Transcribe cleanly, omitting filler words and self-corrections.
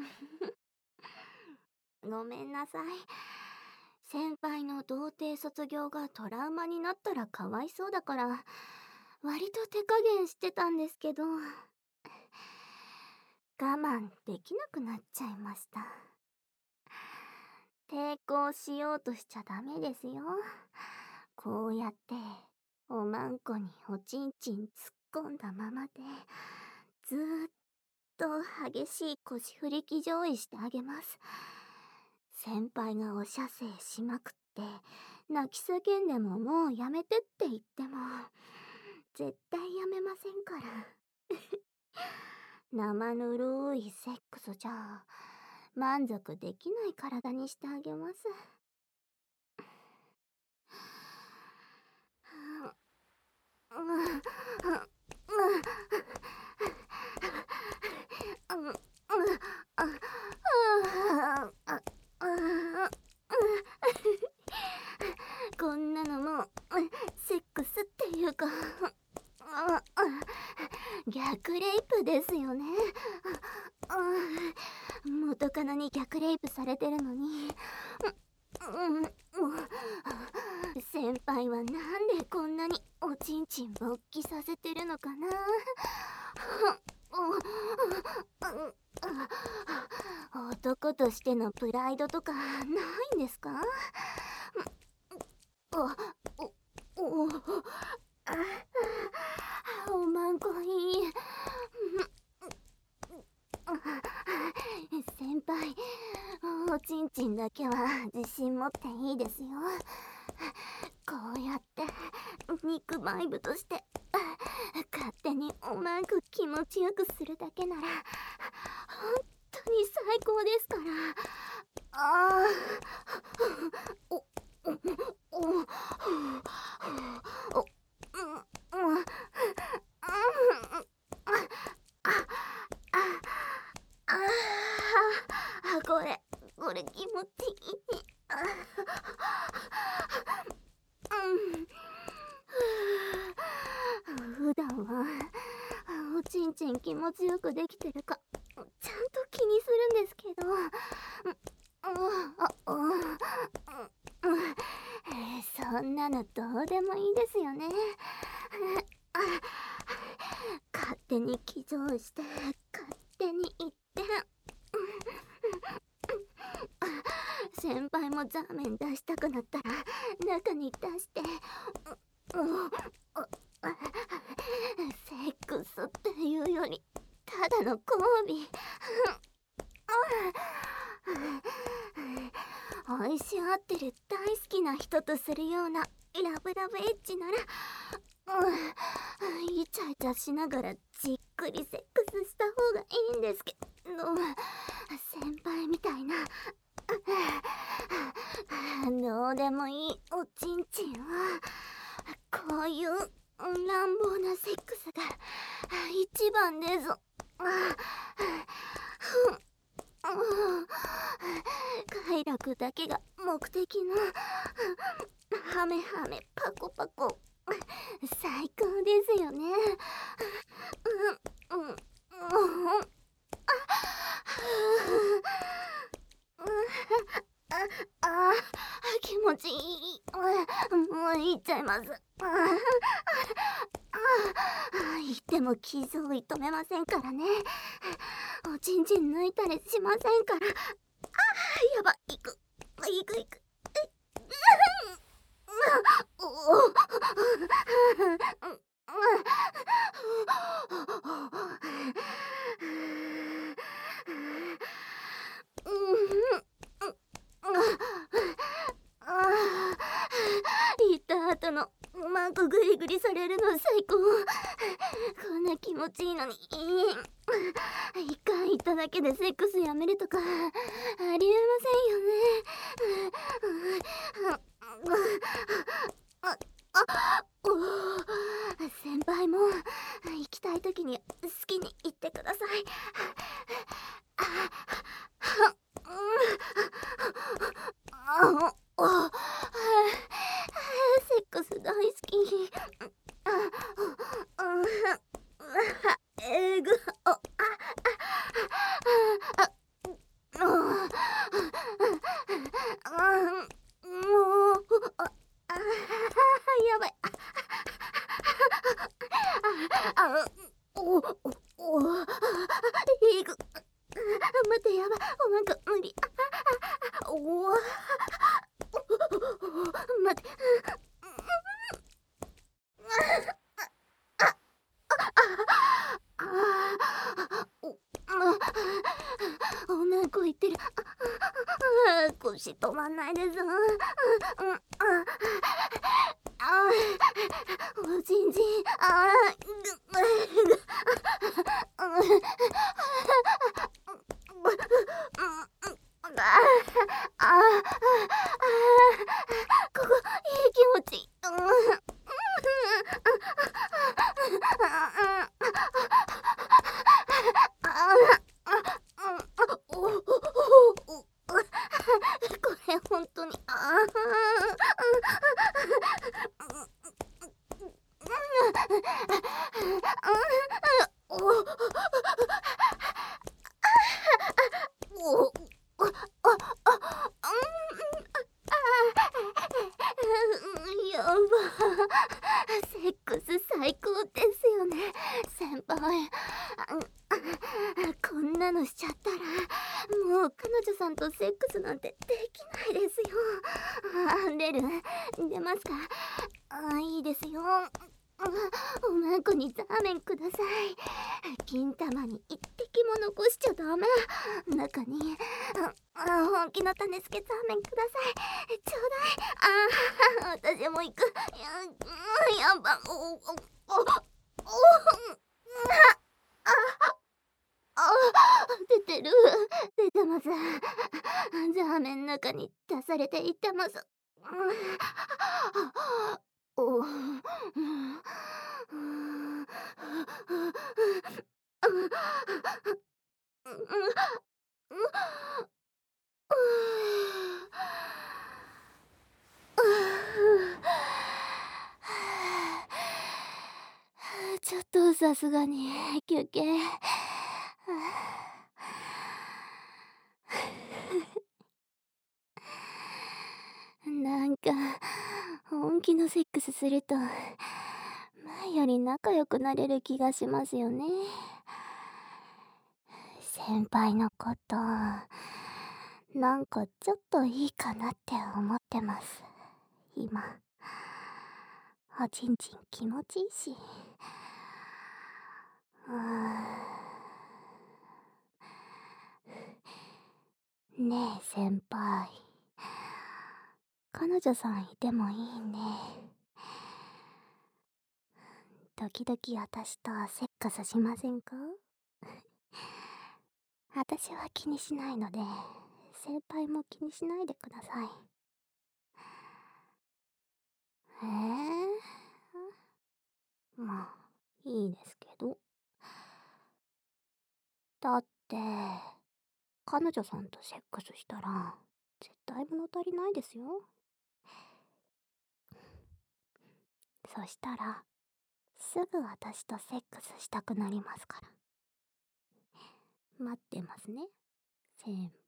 ごめんなさい。先輩の童貞卒業がトラウマになったらかわいそうだから、割と手加減してたんですけど、我慢できなくなっちゃいました。抵抗しようとしちゃダメですよ。こうやっておまんこにおちんちん突っ込んだままでずーっと激しい腰振り機上位してあげます。先輩がお射精しまくって泣き叫んでももうやめてって言っても絶対やめませんから生ぬるいセックスじゃ満足できない体にしてあげます。こんなのもうセックスっていうか逆レイプですよね。元カノに逆レイプされてるのに先輩はなんでこんなにおちんちん勃起させてるのかな。男としてのプライドとかないんですか？おまんこいい。先輩、おちんちんだけは自信持っていいですよ。こうやって肉バイブとして勝手におまんこ気持ちよくするだけなら本当に最高ですから。これ気持ちいい。普段はおちんちん気持ちよくできてるかちゃんと気にするんですけど、そんなのどうでもいいですよね。勝手に騎乗して勝手に言って先輩もザーメン出したくなったら中に出してセックスっていうよりただの交尾。愛し合ってる大好きな人とするようなラブラブエッジならイチャイチャしながらじっくりセックスした方がいいんですけど、先輩みたいなどうでもいいおちんちんはこういう乱暴なセックスが一番でぞ。快楽だけが目的のハメハメパコパコ最高ですよね。気持ちいい。もう言っちゃいます。言っても傷を射止めませんからね。おちんちん抜いたりしませんから。やば、いく。行った後のマンコグリグリされるの最高。こんな気持ちいいのに一回行っただけでセックスやめるとかありえませんよね。先輩も行きたい時に好きに言ってください。セックス大好き。えぐおまんこ言ってる。腰止まんないです。おちんちん、ここ、いい気持ち。これ本当に、やば。セックス最高ですよね、先輩。こんなのしちゃったら、もう彼女さんとセックスなんてできないですよ。レル、出ますか？いいですよ。おまんこにザーメンください。金玉に一滴も残しちゃダメ。中に、本気の種付けザーメンください。ちょうだい。私も行く。やば。出てる。出てます。ザーメン中に出されていってます。おちょっとさすがに休憩。なんか本気のセックスすると前より仲良くなれる気がしますよね。先輩のことなんかちょっといいかなって思ってます。今おちんちん気持ちいいし。ねえ先輩、彼女さんいてもいいね。時々私とセックスしませんか？私は気にしないので、先輩も気にしないでください。まあ、いいですけど。だって、彼女さんとセックスしたら、絶対物足りないですよ。そしたら、すぐ私とセックスしたくなりますから。待ってますね、先輩。